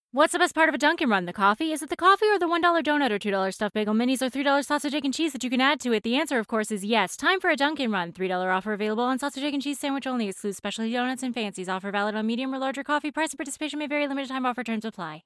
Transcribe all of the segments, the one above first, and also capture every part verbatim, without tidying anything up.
What's the best part of a Dunkin' Run? The coffee? Is it the coffee or the one dollar donut or two dollar stuffed bagel minis or three dollar sausage, egg, and cheese that you can add to it? The answer, of course, is yes. Time for a Dunkin' Run. three dollar offer available on sausage, egg, and cheese sandwich only. Excludes specialty donuts and fancies. Offer valid on medium or larger coffee. Price and participation may vary. Limited time offer. Terms apply.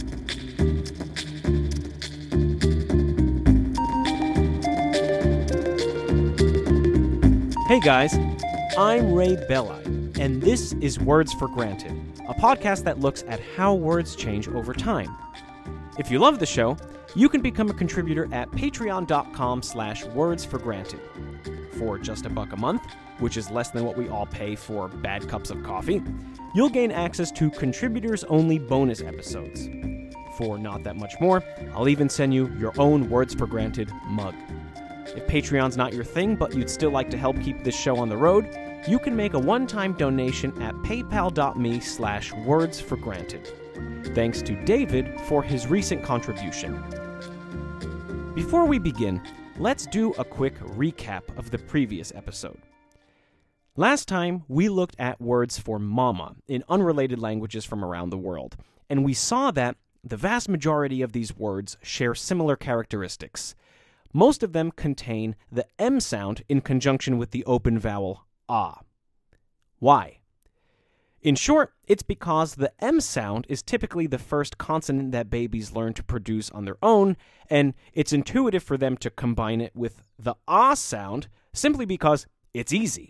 Hey guys, I'm Ray Belli, and this is Words for Granted, a podcast that looks at how words change over time. If you love the show, you can become a contributor at patreon.com slash words for granted. For just a buck a month, which is less than what we all pay for bad cups of coffee, you'll gain access to contributors-only bonus episodes. For not that much more, I'll even send you your own Words for Granted mug. If Patreon's not your thing, but you'd still like to help keep this show on the road, you can make a one-time donation at paypal.me slash words for granted. Thanks to David for his recent contribution. Before we begin, let's do a quick recap of the previous episode. Last time, we looked at words for mama in unrelated languages from around the world, and we saw that the vast majority of these words share similar characteristics. Most of them contain the M sound in conjunction with the open vowel ah. Why? In short, it's because the M sound is typically the first consonant that babies learn to produce on their own, and it's intuitive for them to combine it with the ah sound simply because it's easy.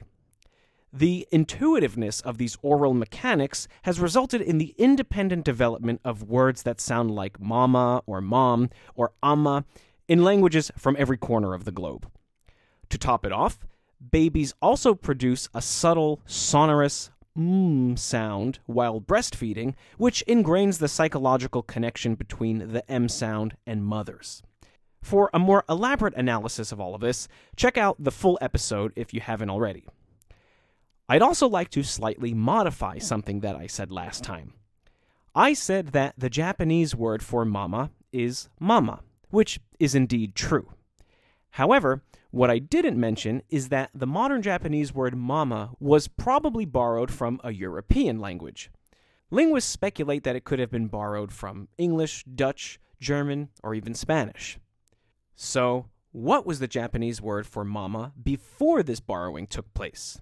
The intuitiveness of these oral mechanics has resulted in the independent development of words that sound like mama or mom or amma in languages from every corner of the globe. To top it off, babies also produce a subtle, sonorous mm sound while breastfeeding, which ingrains the psychological connection between the M sound and mothers. For a more elaborate analysis of all of this, check out the full episode if you haven't already. I'd also like to slightly modify something that I said last time. I said that the Japanese word for mama is mama, which is indeed true. However, what I didn't mention is that the modern Japanese word mama was probably borrowed from a European language. Linguists speculate that it could have been borrowed from English, Dutch, German, or even Spanish. So, what was the Japanese word for mama before this borrowing took place?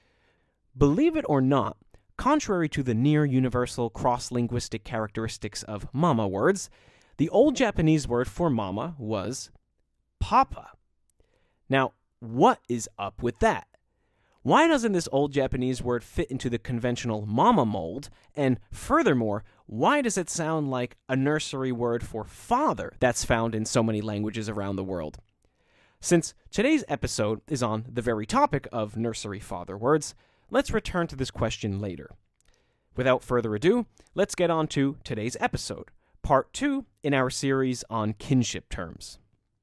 Believe it or not, contrary to the near-universal cross-linguistic characteristics of mama words, the old Japanese word for mama was papa. Now, what is up with that? Why doesn't this old Japanese word fit into the conventional mama mold? And furthermore, why does it sound like a nursery word for father that's found in so many languages around the world? Since today's episode is on the very topic of nursery father words, let's return to this question later. Without further ado, let's get on to today's episode, part two in our series on kinship terms.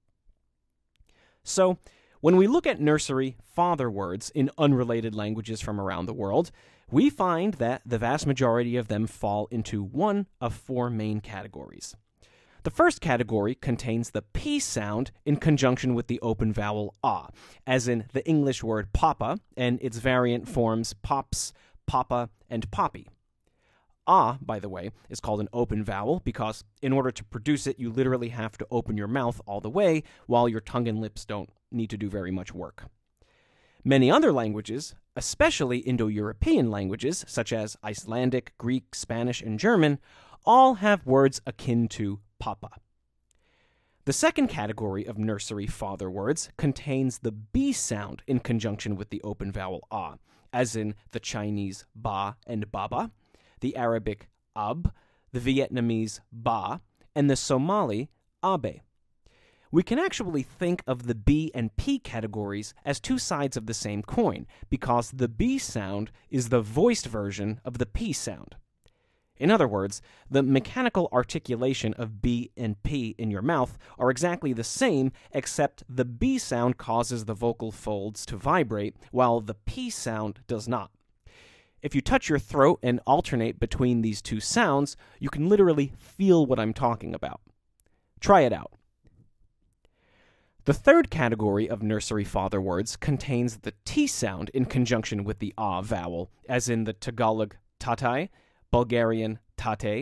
So, when we look at nursery father words in unrelated languages from around the world, we find that the vast majority of them fall into one of four main categories. The first category contains the P sound in conjunction with the open vowel ah, as in the English word papa and its variant forms pops, papa, and poppy. Ah, by the way, is called an open vowel because in order to produce it, you literally have to open your mouth all the way while your tongue and lips don't need to do very much work. Many other languages, especially Indo-European languages such as Icelandic, Greek, Spanish, and German, all have words akin to papa. The second category of nursery father words contains the B sound in conjunction with the open vowel ah, as in the Chinese ba and baba, the Arabic ab, the Vietnamese ba, and the Somali abe. We can actually think of the B and P categories as two sides of the same coin because the B sound is the voiced version of the P sound. In other words, the mechanical articulation of B and P in your mouth are exactly the same, except the B sound causes the vocal folds to vibrate, while the P sound does not. If you touch your throat and alternate between these two sounds, you can literally feel what I'm talking about. Try it out. The third category of nursery father words contains the T sound in conjunction with the ah vowel, as in the Tagalog tatay, Bulgarian tate,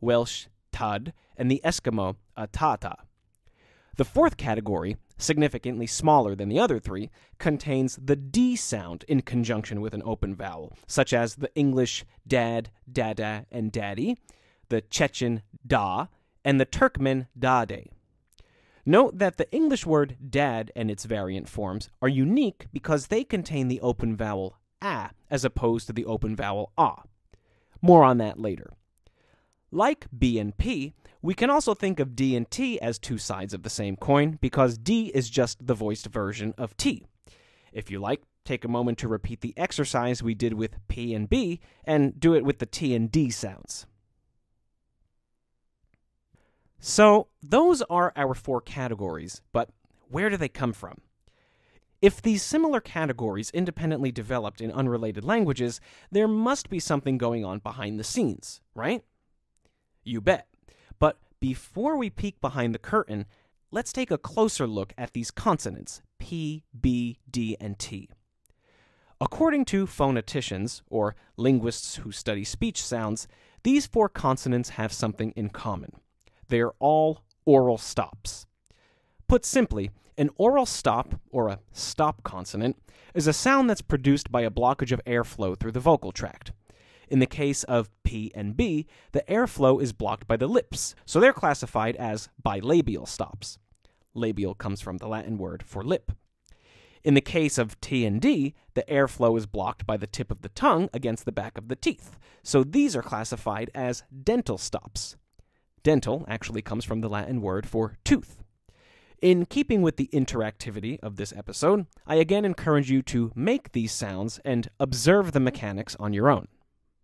Welsh tud, and the Eskimo a tata. The fourth category, significantly smaller than the other three, contains the D sound in conjunction with an open vowel, such as the English dad, dada, and daddy, the Chechen da, and the Turkmen dade. Note that the English word dad and its variant forms are unique because they contain the open vowel a as opposed to the open vowel a. More on that later. Like B and P, we can also think of D and T as two sides of the same coin because D is just the voiced version of T. If you like, take a moment to repeat the exercise we did with P and B and do it with the T and D sounds. So, those are our four categories, but where do they come from? If these similar categories independently developed in unrelated languages, there must be something going on behind the scenes, right? You bet. But before we peek behind the curtain, let's take a closer look at these consonants, P, B, D, and T. According to phoneticians, or linguists who study speech sounds, these four consonants have something in common. They're all oral stops. Put simply, an oral stop, or a stop consonant, is a sound that's produced by a blockage of airflow through the vocal tract. In the case of P and B, the airflow is blocked by the lips, so they're classified as bilabial stops. Labial comes from the Latin word for lip. In the case of T and D, the airflow is blocked by the tip of the tongue against the back of the teeth, so these are classified as dental stops. Dental actually comes from the Latin word for tooth. In keeping with the interactivity of this episode, I again encourage you to make these sounds and observe the mechanics on your own.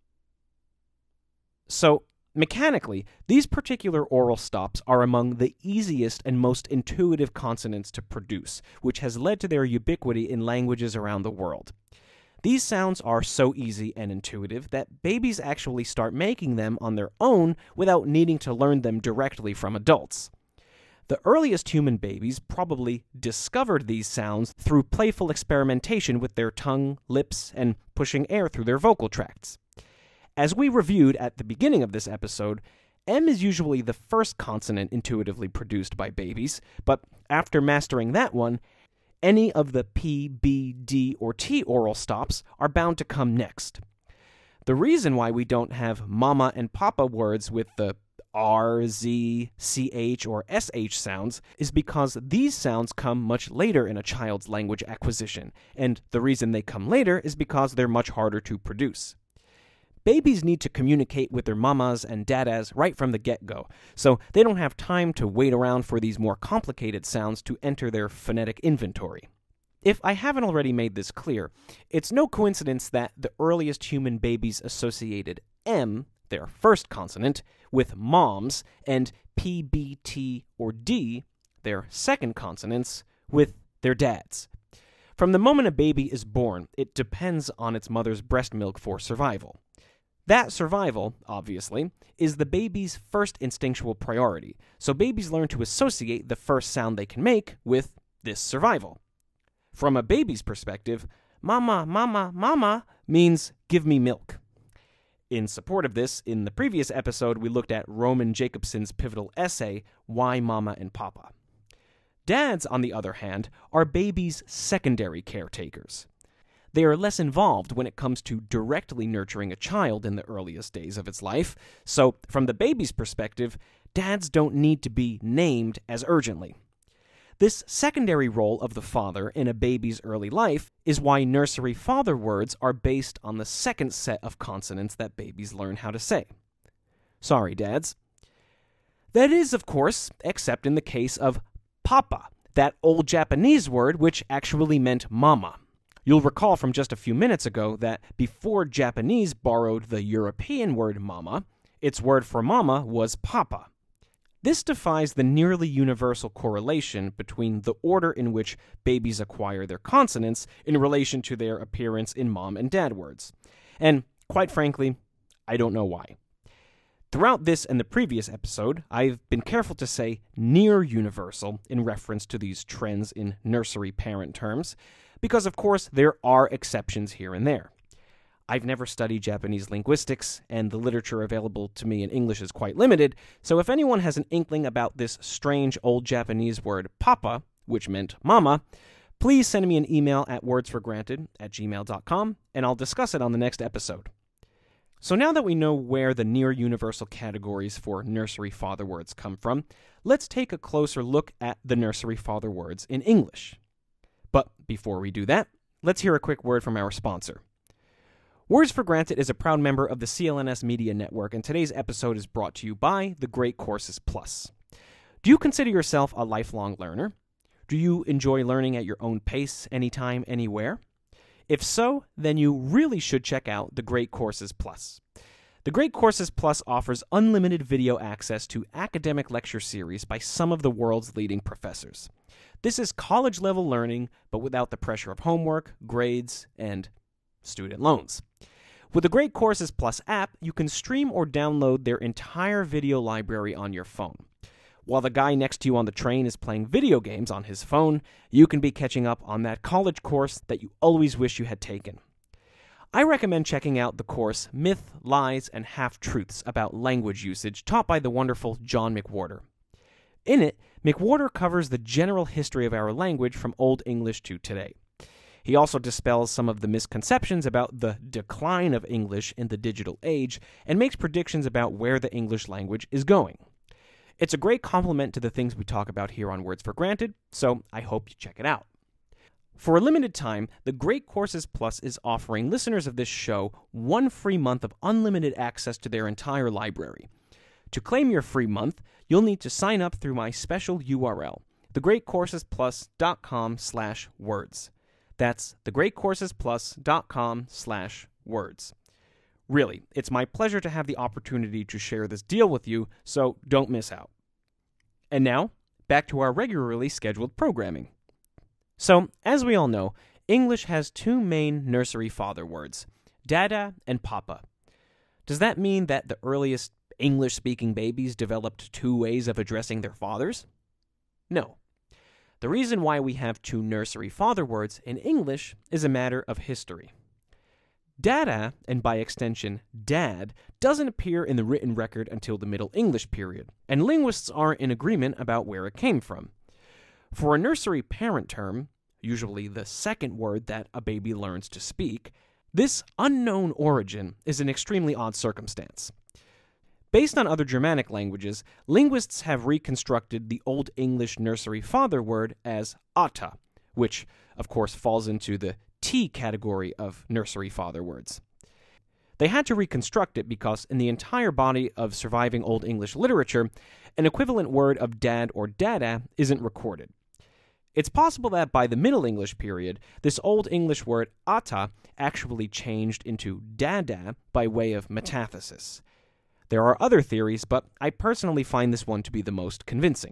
So, mechanically, these particular oral stops are among the easiest and most intuitive consonants to produce, which has led to their ubiquity in languages around the world. These sounds are so easy and intuitive that babies actually start making them on their own without needing to learn them directly from adults. The earliest human babies probably discovered these sounds through playful experimentation with their tongue, lips, and pushing air through their vocal tracts. As we reviewed at the beginning of this episode, M is usually the first consonant intuitively produced by babies, but after mastering that one, any of the P, B, D, or T oral stops are bound to come next. The reason why we don't have mama and papa words with the R, Z, C H, or S H sounds is because these sounds come much later in a child's language acquisition, and the reason they come later is because they're much harder to produce. Babies need to communicate with their mamas and dadas right from the get-go, so they don't have time to wait around for these more complicated sounds to enter their phonetic inventory. If I haven't already made this clear, it's no coincidence that the earliest human babies associated M, their first consonant, with moms, and P, B, T, or D, their second consonants, with their dads. From the moment a baby is born, it depends on its mother's breast milk for survival. That survival, obviously, is the baby's first instinctual priority, so babies learn to associate the first sound they can make with this survival. From a baby's perspective, mama, mama, mama means give me milk. In support of this, in the previous episode, we looked at Roman Jacobson's pivotal essay, Why Mama and Papa. Dads, on the other hand, are babies' secondary caretakers. They are less involved when it comes to directly nurturing a child in the earliest days of its life, so from the baby's perspective, dads don't need to be named as urgently. This secondary role of the father in a baby's early life is why nursery father words are based on the second set of consonants that babies learn how to say. Sorry, dads. That is, of course, except in the case of papa, that old Japanese word which actually meant mama. You'll recall from just a few minutes ago that before Japanese borrowed the European word mama, its word for mama was papa. This defies the nearly universal correlation between the order in which babies acquire their consonants in relation to their appearance in mom and dad words. And, quite frankly, I don't know why. Throughout this and the previous episode, I've been careful to say near universal in reference to these trends in nursery parent terms, because of course there are exceptions here and there. I've never studied Japanese linguistics, and the literature available to me in English is quite limited, so if anyone has an inkling about this strange old Japanese word papa, which meant mama, please send me an email at wordsforgranted at gmail dot com, and I'll discuss it on the next episode. So now that we know where the near-universal categories for nursery father words come from, let's take a closer look at the nursery father words in English. But before we do that, let's hear a quick word from our sponsor. Words for Granted is a proud member of the C L N S Media Network, and today's episode is brought to you by the Great Courses Plus. Do you consider yourself a lifelong learner? Do you enjoy learning at your own pace, anytime, anywhere? If so, then you really should check out the Great Courses Plus. The Great Courses Plus offers unlimited video access to academic lecture series by some of the world's leading professors. This is college-level learning, but without the pressure of homework, grades, and student loans. With the Great Courses Plus app, you can stream or download their entire video library on your phone. While the guy next to you on the train is playing video games on his phone, you can be catching up on that college course that you always wish you had taken. I recommend checking out the course Myth, Lies, and Half-Truths about language usage taught by the wonderful John McWhorter. In it, McWhorter covers the general history of our language from Old English to today. He also dispels some of the misconceptions about the decline of English in the digital age and makes predictions about where the English language is going. It's a great complement to the things we talk about here on Words for Granted, so I hope you check it out. For a limited time, the Great Courses Plus is offering listeners of this show one free month of unlimited access to their entire library. To claim your free month, you'll need to sign up through my special U R L, thegreatcoursesplus.com slash words. That's thegreatcoursesplus.com slash words. Really, it's my pleasure to have the opportunity to share this deal with you, so don't miss out. And now, back to our regularly scheduled programming. So, as we all know, English has two main nursery father words, dada and papa. Does that mean that the earliest English-speaking babies developed two ways of addressing their fathers? No. The reason why we have two nursery father words in English is a matter of history. Dada, and by extension dad, doesn't appear in the written record until the Middle English period, and linguists aren't in agreement about where it came from. For a nursery parent term, usually the second word that a baby learns to speak, this unknown origin is an extremely odd circumstance. Based on other Germanic languages, linguists have reconstructed the Old English nursery father word as ata, which, of course, falls into the T category of nursery father words. They had to reconstruct it because in the entire body of surviving Old English literature, an equivalent word of dad or dada isn't recorded. It's possible that by the Middle English period, this Old English word ata actually changed into dada by way of metathesis. There are other theories, but I personally find this one to be the most convincing.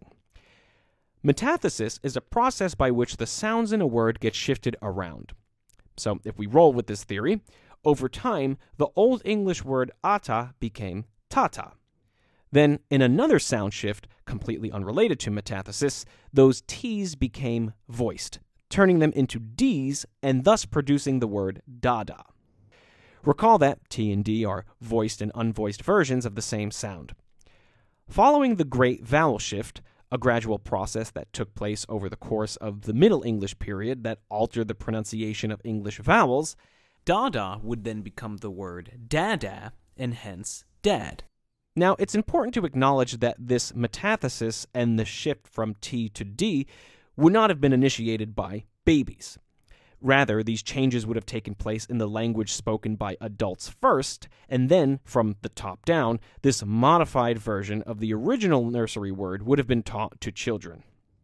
Metathesis is a process by which the sounds in a word get shifted around. So if we roll with this theory, over time, the Old English word ata became tata. Then, in another sound shift, completely unrelated to metathesis, those T's became voiced, turning them into D's and thus producing the word dada. Recall that T and D are voiced and unvoiced versions of the same sound. Following the Great Vowel Shift, a gradual process that took place over the course of the Middle English period that altered the pronunciation of English vowels, dada would then become the word dada, and hence dad. Now, it's important to acknowledge that this metathesis and the shift from T to D would not have been initiated by babies. Rather, these changes would have taken place in the language spoken by adults first, and then, from the top down, this modified version of the original nursery word would have been taught to children.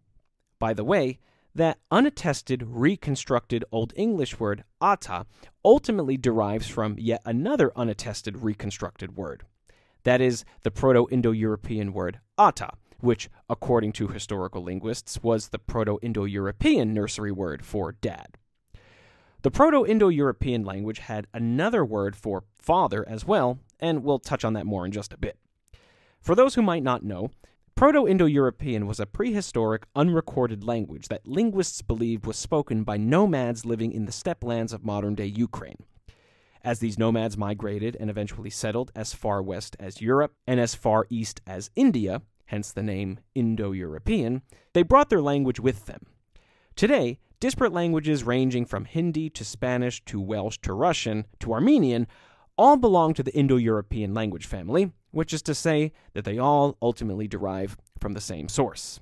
By the way, that unattested, reconstructed Old English word ata ultimately derives from yet another unattested, reconstructed word. That is, the Proto-Indo-European word ata, which, according to historical linguists, was the Proto-Indo-European nursery word for dad. The Proto-Indo-European language had another word for father as well, and we'll touch on that more in just a bit. For those who might not know, Proto-Indo-European was a prehistoric, unrecorded language that linguists believed was spoken by nomads living in the steppe lands of modern-day Ukraine. as these nomads migrated and eventually settled as far west as Europe and as far east as India, hence the name Indo-European, they brought their language with them. Today, disparate languages ranging from Hindi to Spanish to Welsh to Russian to Armenian all belong to the Indo-European language family, which is to say that they all ultimately derive from the same source.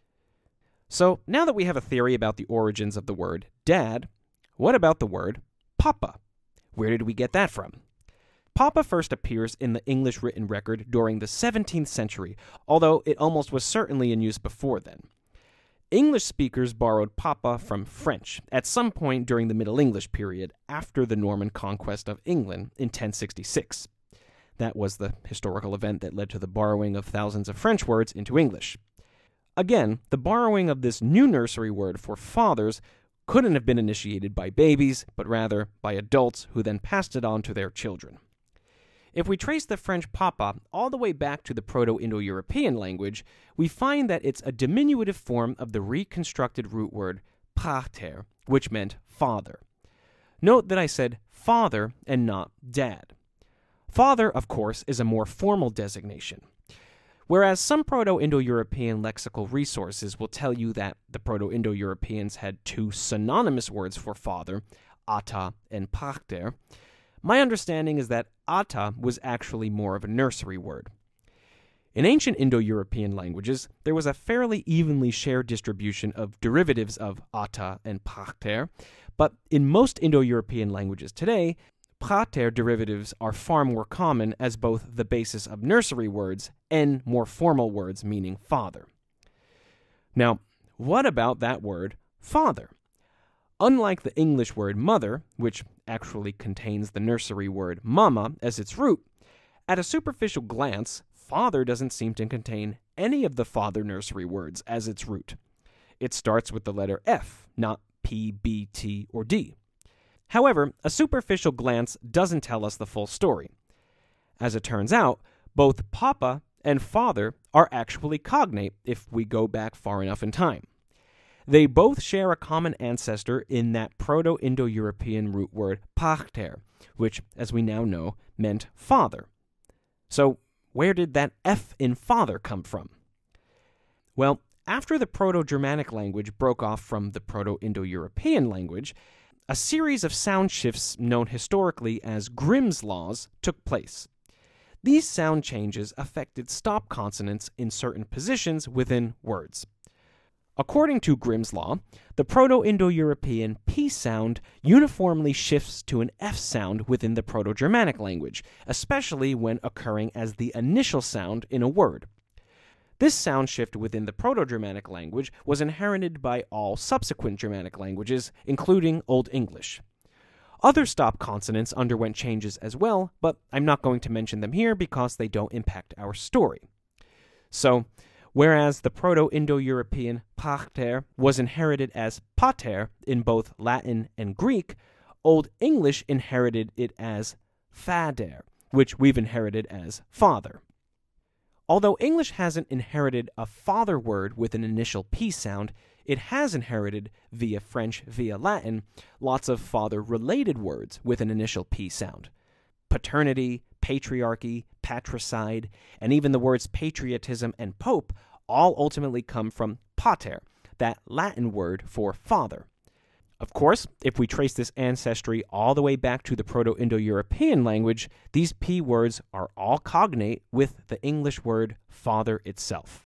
So, now that we have a theory about the origins of the word dad, what about the word papa? Where did we get that from? Papa first appears in the English written record during the seventeenth century, although it almost was certainly in use before then. English speakers borrowed papa from French at some point during the Middle English period after the Norman conquest of England in ten sixty-six. That was the historical event that led to the borrowing of thousands of French words into English. Again, the borrowing of this new nursery word for fathers couldn't have been initiated by babies, but rather by adults who then passed it on to their children. If we trace the French papa all the way back to the Proto-Indo-European language, we find that it's a diminutive form of the reconstructed root word pater, which meant father. Note that I said father and not dad. Father, of course, is a more formal designation. Whereas some Proto-Indo-European lexical resources will tell you that the Proto-Indo-Europeans had two synonymous words for father, ata and pater, my understanding is that ata was actually more of a nursery word. In ancient Indo-European languages, there was a fairly evenly shared distribution of derivatives of ata and pater, but in most Indo-European languages today, pater derivatives are far more common as both the basis of nursery words and more formal words meaning father. Now, what about that word father? Unlike the English word mother, which actually contains the nursery word mama as its root, at a superficial glance, father doesn't seem to contain any of the father nursery words as its root. It starts with the letter F, not P, B, T, or D. However, a superficial glance doesn't tell us the full story. As it turns out, both papa and father are actually cognate if we go back far enough in time. They both share a common ancestor in that Proto-Indo-European root word pater, which, as we now know, meant father. So, where did that F in father come from? Well, after the Proto-Germanic language broke off from the Proto-Indo-European language, a series of sound shifts known historically as Grimm's laws took place. These sound changes affected stop consonants in certain positions within words. According to Grimm's law, the Proto-Indo-European P sound uniformly shifts to an F sound within the Proto-Germanic language, especially when occurring as the initial sound in a word. This sound shift within the Proto-Germanic language was inherited by all subsequent Germanic languages, including Old English. Other stop consonants underwent changes as well, but I'm not going to mention them here because they don't impact our story. So, whereas the Proto-Indo-European pater was inherited as pater in both Latin and Greek, Old English inherited it as fader, which we've inherited as father. Although English hasn't inherited a father word with an initial P sound, it has inherited, via French, via Latin, lots of father-related words with an initial P sound. Paternity, patriarchy, patricide, and even the words patriotism and pope all ultimately come from pater, that Latin word for father. Of course, if we trace this ancestry all the way back to the Proto-Indo-European language, these P words are all cognate with the English word father itself.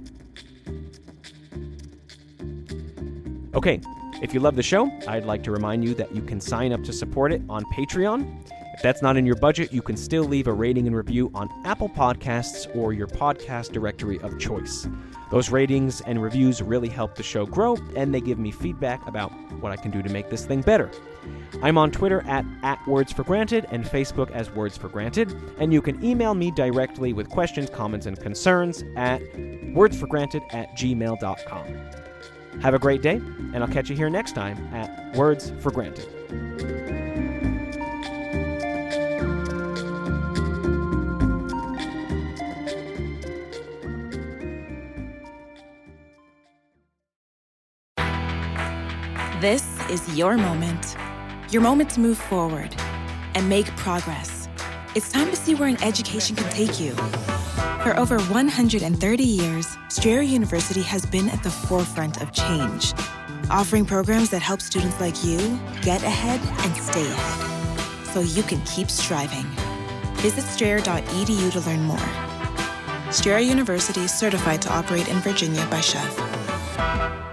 Okay, if you love the show, I'd like to remind you that you can sign up to support it on Patreon. If that's not in your budget, you can still leave a rating and review on Apple Podcasts or your podcast directory of choice. Those ratings and reviews really help the show grow, and they give me feedback about what I can do to make this thing better. I'm on Twitter at, at Words for Granted and Facebook as Words for Granted, and you can email me directly with questions, comments, and concerns at wordsforgranted at gmail dot com. Have a great day, and I'll catch you here next time at Words for Granted. This is your moment. Your moment to move forward. and make progress. It's time to see where an education can take you. For over one hundred thirty years, Strayer University has been at the forefront of change, offering programs that help students like you get ahead and stay ahead, so you can keep striving. Visit strayer dot e d u to learn more. Strayer University is certified to operate in Virginia by C H E V.